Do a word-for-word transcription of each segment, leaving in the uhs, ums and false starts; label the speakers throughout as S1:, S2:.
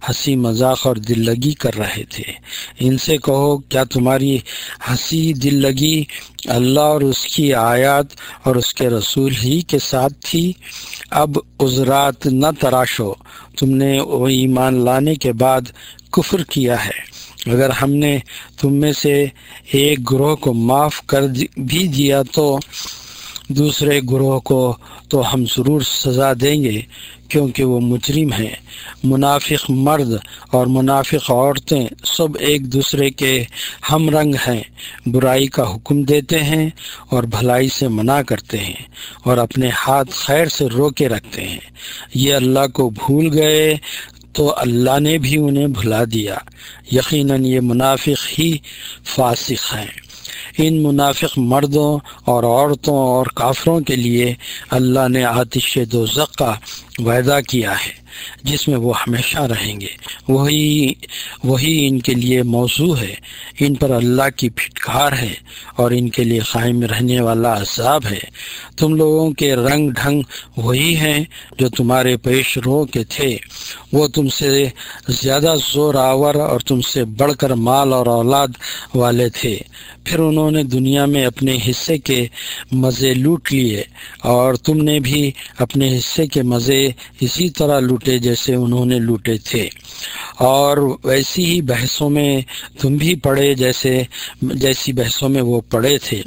S1: ہنسی مذاق اور دل لگی کر رہے تھے۔ ان سے کہو کیا تمہاری ہنسی دل لگی اللہ اور اس کی آیات اور اس کے رسول ہی کے ساتھ تھی؟ اب عذرات نہ تراشو، تم نے وہ ایمان لانے کے بعد کفر کیا ہے۔ اگر ہم نے تم میں سے ایک گروہ کو معاف کر بھی دیا تو دوسرے گروہ کو تو ہم ضرور سزا دیں گے، کیونکہ وہ مجرم ہیں۔ منافق مرد اور منافق عورتیں سب ایک دوسرے کے ہم رنگ ہیں، برائی کا حکم دیتے ہیں اور بھلائی سے منع کرتے ہیں، اور اپنے ہاتھ خیر سے روکے رکھتے ہیں۔ یہ اللہ کو بھول گئے تو اللہ نے بھی انہیں بھلا دیا، یقیناً یہ منافق ہی فاسق ہیں۔ ان منافق مردوں اور عورتوں اور کافروں کے لیے اللہ نے آتش دوزخ کا وعدہ کیا ہے جس میں وہ ہمیشہ رہیں گے، وہی وہی ان کے لیے موضوع ہے۔ ان پر اللہ کی پھٹکار ہے اور ان کے لیے قائم رہنے والا عذاب ہے۔ تم لوگوں کے رنگ ڈھنگ وہی ہیں جو تمہارے پیش رو کے تھے، وہ تم سے زیادہ زور آور اور تم سے بڑھ کر مال اور اولاد والے تھے، پھر انہوں نے دنیا میں اپنے حصے کے مزے لوٹ لیے اور تم نے بھی اپنے حصے کے مزے اسی طرح لوٹے جیسے انہوں نے لوٹے تھے، اور ویسی ہی بحثوں میں تم بھی پڑے جیسے جیسی بحثوں میں وہ پڑے تھے۔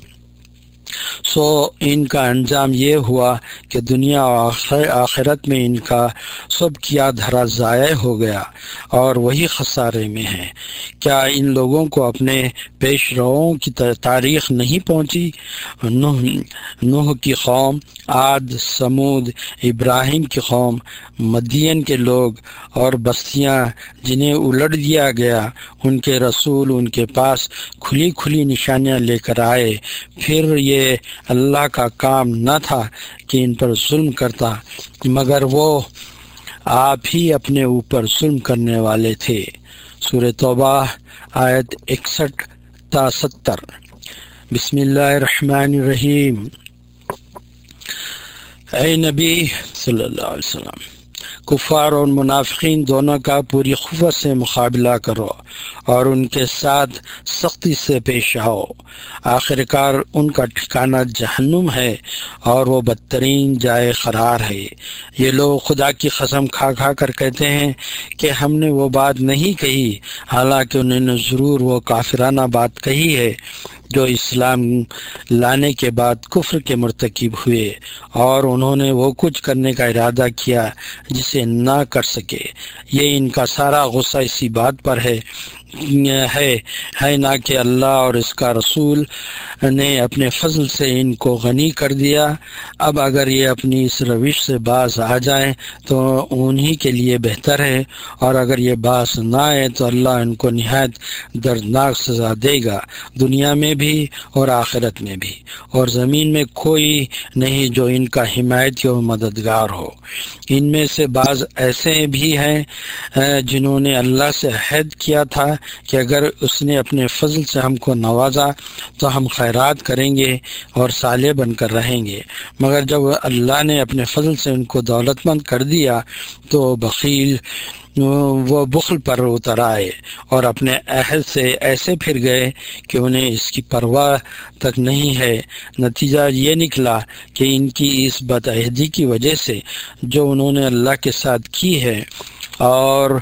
S1: سو ان کا انجام یہ ہوا کہ دنیا اور آخرت میں ان کا سب کیا دھرا ضائع ہو گیا اور وہی خسارے میں ہیں۔ کیا ان لوگوں کو اپنے پیش رووں کی تاریخ نہیں پہنچی؟ نوح نوح کی قوم، عاد، سمود، ابراہیم کی قوم، مدین کے لوگ اور بستیاں جنہیں الٹ دیا گیا، ان کے رسول ان کے پاس کھلی کھلی نشانیاں لے کر آئے، پھر یہ اللہ کا کام نہ تھا کہ ان پر ظلم کرتا، مگر وہ آپ ہی اپنے اوپر ظلم کرنے والے تھے۔ سورہ توبہ آیت اکسٹھ تا ستر۔ بسم اللہ الرحمن الرحیم۔ اے نبی صلی اللہ علیہ وسلم، کفار اور منافقین دونوں کا پوری قوت سے مقابلہ کرو اور ان کے ساتھ سختی سے پیش آؤ۔ آخرکار ان کا ٹھکانہ جہنم ہے اور وہ بدترین جائے قرار ہے۔ یہ لوگ خدا کی قسم کھا کھا کر کہتے ہیں کہ ہم نے وہ بات نہیں کہی، حالانکہ انہوں نے ضرور وہ کافرانہ بات کہی ہے جو اسلام لانے کے بعد کفر کے مرتکب ہوئے، اور انہوں نے وہ کچھ کرنے کا ارادہ کیا جسے نہ کر سکے۔ یہ ان کا سارا غصہ اسی بات پر ہے ہے ہے نہ کہ اللہ اور اس کا رسول نے اپنے فضل سے ان کو غنی کر دیا۔ اب اگر یہ اپنی اس روش سے باز آ جائیں تو انہی کے لیے بہتر ہے، اور اگر یہ باز نہ آئے تو اللہ ان کو نہایت دردناک سزا دے گا، دنیا میں بھی اور آخرت میں بھی، اور زمین میں کوئی نہیں جو ان کا حمایتی اور مددگار ہو۔ ان میں سے بعض ایسے بھی ہیں جنہوں نے اللہ سے عہد کیا تھا کہ اگر اس نے اپنے فضل سے ہم کو نوازا تو ہم خیرات کریں گے اور صالح بن کر رہیں گے، مگر جب اللہ نے اپنے فضل سے ان کو دولت مند کر دیا تو بخیل وہ بخل پر اتر آئے اور اپنے عہد سے ایسے پھر گئے کہ انہیں اس کی پرواہ تک نہیں ہے۔ نتیجہ یہ نکلا کہ ان کی اس بدعہدی کی وجہ سے جو انہوں نے اللہ کے ساتھ کی ہے اور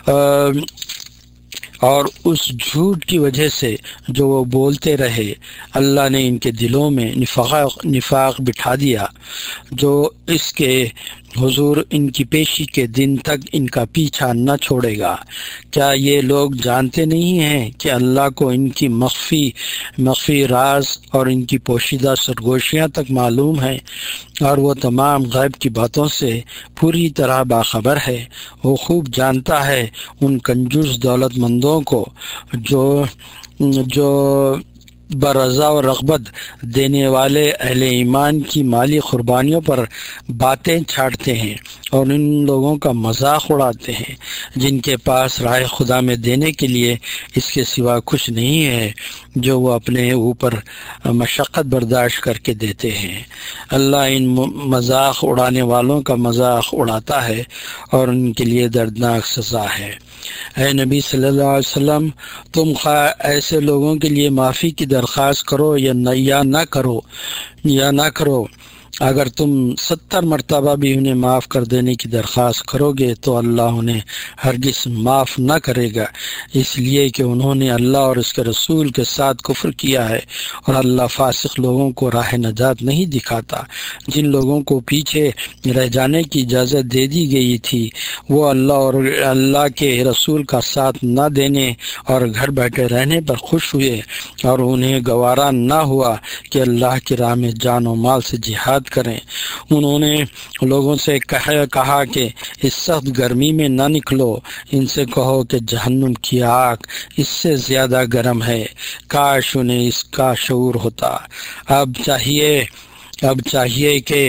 S1: اور اس جھوٹ کی وجہ سے جو وہ بولتے رہے، اللہ نے ان کے دلوں میں نفاق نفاق بٹھا دیا، جو اس کے حضور ان کی پیشی کے دن تک ان کا پیچھا نہ چھوڑے گا۔ کیا یہ لوگ جانتے نہیں ہیں کہ اللہ کو ان کی مخفی مخفی راز اور ان کی پوشیدہ سرگوشیاں تک معلوم ہیں، اور وہ تمام غیب کی باتوں سے پوری طرح باخبر ہے۔ وہ خوب جانتا ہے ان کنجوس دولت مندوں کو جو جو برضا اور رغبت دینے والے اہل ایمان کی مالی قربانیوں پر باتیں چھاڑتے ہیں اور ان لوگوں کا مذاق اڑاتے ہیں جن کے پاس راہ خدا میں دینے کے لیے اس کے سوا کچھ نہیں ہے جو وہ اپنے اوپر مشقت برداشت کر کے دیتے ہیں۔ اللہ ان مذاق اڑانے والوں کا مذاق اڑاتا ہے اور ان کے لیے دردناک سزا ہے۔ اے نبی صلی اللہ علیہ وسلم، تم خواہ ایسے لوگوں کے لیے معافی کی درخواست کرو یا نہ یا نہ کرو یا نہ کرو اگر تم ستر مرتبہ بھی انہیں معاف کر دینے کی درخواست کرو گے تو اللہ انہیں ہرگز معاف نہ کرے گا، اس لیے کہ انہوں نے اللہ اور اس کے رسول کے ساتھ کفر کیا ہے، اور اللہ فاسق لوگوں کو راہ نجات نہیں دکھاتا۔ جن لوگوں کو پیچھے رہ جانے کی اجازت دے دی گئی تھی وہ اللہ اور اللہ کے رسول کا ساتھ نہ دینے اور گھر بیٹھے رہنے پر خوش ہوئے، اور انہیں گوارا نہ ہوا کہ اللہ کی راہ میں جان و مال سے جہاد کریں۔ انہوں نے لوگوں سے کہا کہ اس سخت گرمی میں نہ نکلو، ان سے کہو کہ جہنم کی آگ اس سے زیادہ گرم ہے، کاش انہیں اس کا شعور ہوتا۔ اب چاہیے اب چاہیے کہ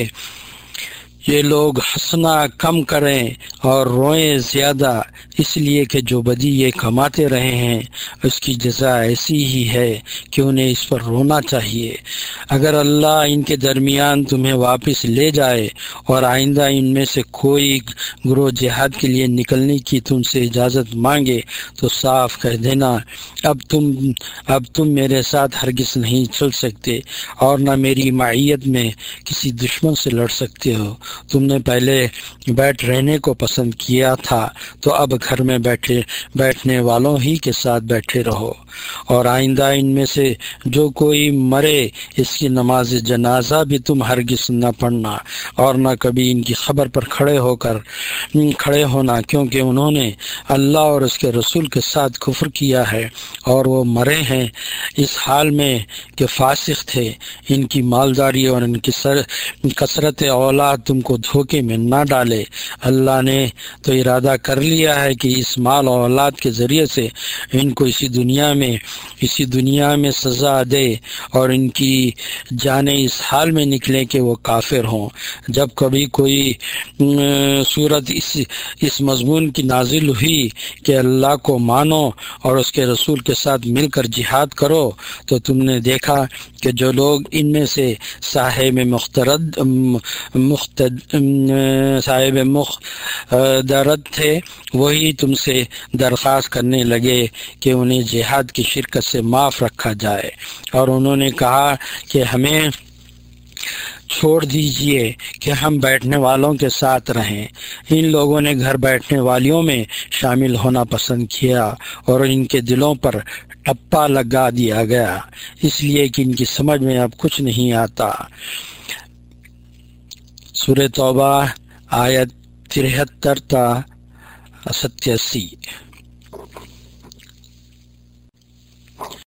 S1: یہ لوگ ہنسنا کم کریں اور روئیں زیادہ، اس لیے کہ جو بدی یہ کماتے رہے ہیں اس کی جزا ایسی ہی ہے کہ انہیں اس پر رونا چاہیے۔ اگر اللہ ان کے درمیان تمہیں واپس لے جائے اور آئندہ ان میں سے کوئی گروہ جہاد کے لیے نکلنے کی تم سے اجازت مانگے تو صاف کہہ دینا، اب تم اب تم میرے ساتھ ہرگز نہیں چل سکتے اور نہ میری معیت میں کسی دشمن سے لڑ سکتے ہو۔ تم نے پہلے بیٹھ رہنے کو پسند کیا تھا تو اب گھر میں بیٹھے بیٹھنے والوں ہی کے ساتھ بیٹھے رہو، اور آئندہ ان میں سے جو کوئی مرے اس کی نماز جنازہ بھی تم ہرگز نہ پڑھنا اور نہ کبھی ان کی خبر پر کھڑے ہو کر کھڑے ہونا، کیونکہ انہوں نے اللہ اور اس کے رسول کے ساتھ کفر کیا ہے اور وہ مرے ہیں اس حال میں کہ فاسق تھے۔ ان کی مالداری اور ان کی کثرت اولاد تم کو دھوکے میں نہ ڈالے۔ اللہ نے تو ارادہ کر لیا ہے کہ اس مال اور اولاد کے ذریعے سے ان کو اسی دنیا میں اسی دنیا میں سزا دے اور ان کی جانیں اس حال میں نکلیں کہ وہ کافر ہوں۔ جب کبھی کوئی صورت اس اس مضمون کی نازل ہوئی کہ اللہ کو مانو اور اس کے رسول کے ساتھ مل کر جہاد کرو تو تم نے دیکھا کہ جو لوگ ان میں سے صاحب مخترد مختد صاحب مخترد تھے وہی تم سے درخواست کرنے لگے کہ انہیں جہاد کی شرکت سے معاف رکھا جائے، اور انہوں نے کہا کہ ہمیں چھوڑ دیجئے کہ ہم بیٹھنے والوں کے ساتھ رہیں۔ ان لوگوں نے گھر بیٹھنے والیوں میں شامل ہونا پسند کیا اور ان کے دلوں پر ٹپا لگا دیا گیا، اس لیے کہ ان کی سمجھ میں اب کچھ نہیں آتا۔ سورہ توبہ آیت ترہتر تا ستیاسی۔